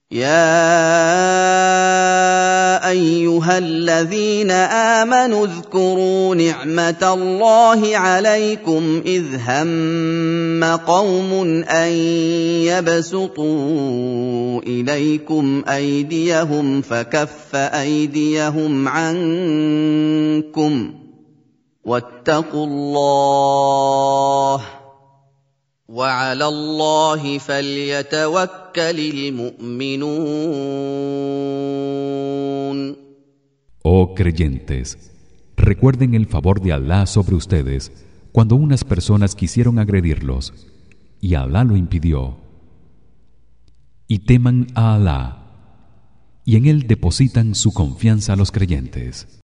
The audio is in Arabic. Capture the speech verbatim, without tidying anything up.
يَا أَيُّهَا الَّذِينَ آمَنُوا اذْكُرُوا نِعْمَةَ اللَّهِ عَلَيْكُمْ إِذْ هَمَّ قَوْمٌ أَن يَبْسُطُوا إِلَيْكُمْ أَيْدِيَهُمْ فَكَفَّ أَيْدِيَهُمْ عَنكُمْ ۖ وَاتَّقُوا اللَّهَ ۚ وَعَلَى اللَّهِ فَلْيَتَوَكَّلِ الْمُؤْمِنُونَ. Oh creyentes, recuerden el favor de Alá sobre ustedes cuando unas personas quisieron agredirlos y Alá lo impidió. Y teman a Alá, y en él depositan su confianza los creyentes.